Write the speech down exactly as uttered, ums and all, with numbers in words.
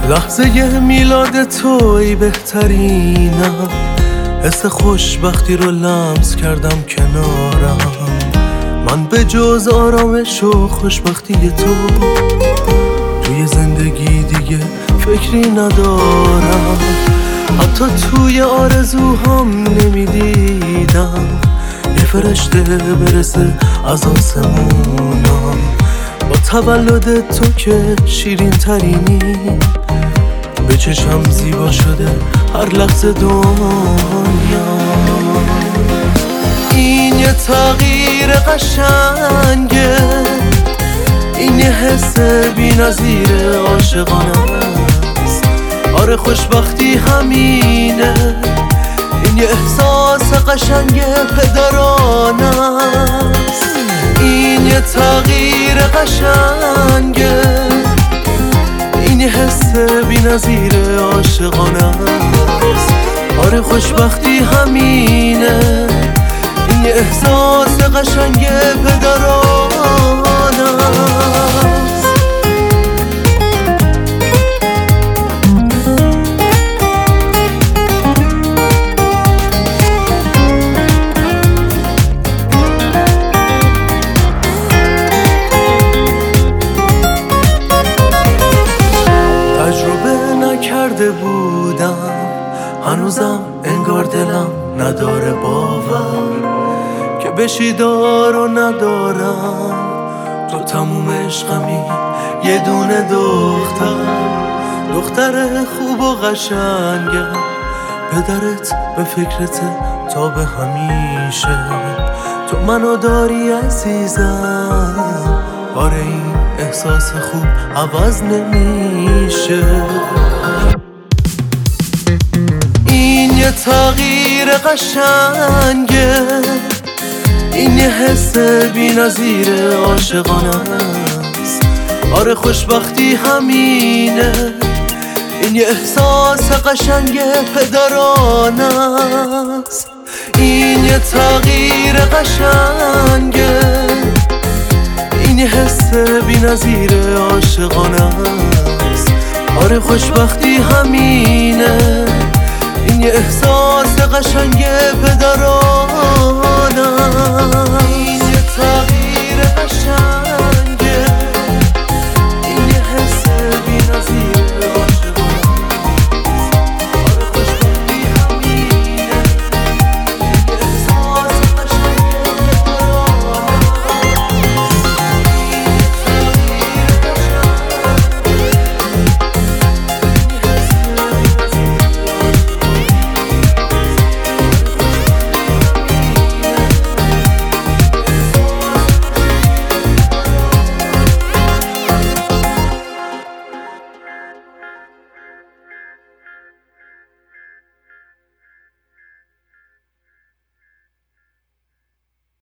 لحظه میلاد توی بهترینم، حس خوشبختی رو لمس کردم کنارم. من به جز آرامش و خوشبختی تو توی زندگی دیگه فکری ندارم. حتی توی آرزوهام نمیدیدم یه فرشته برسه از آسمونم. با تولد تو که شیرین ترینی، به چشم زیبا شده هر لحظه دنیا. این یه تغییر قشنگه، این یه حس بی نظیر عاشقانه است. آره خوشبختی همینه، این یه احساس قشنگ پدرانه است. این یه تغییر قشنگه، این یه حس بی نظیر عاشقانه است. آره خوشبختی همینه، این یه احساس قشنگ پدرانه است. کرده بودم هنوزم انگار دلم نداره باور که بشی دار و ندارم. تو تموم عشقمی یه دونه دختر، دختر خوب و قشنگم. پدرت به فکرت تا به همیشه، تو منو داری عزیزم. آره این احساس خوب عوض نمیشه. این یه تغییر قشنگه، این یه حس بی نظیر عاشقانه است. آره خوشبختی همینه، این یه احساس قشنگ پدرانه است. این یه تغییر قشنگه، این یه حس بی نظیر عاشقانه است. آره خوشبختی همینه، این یه احساس قشنگ پدرانه است. این یه تغییر قشنگ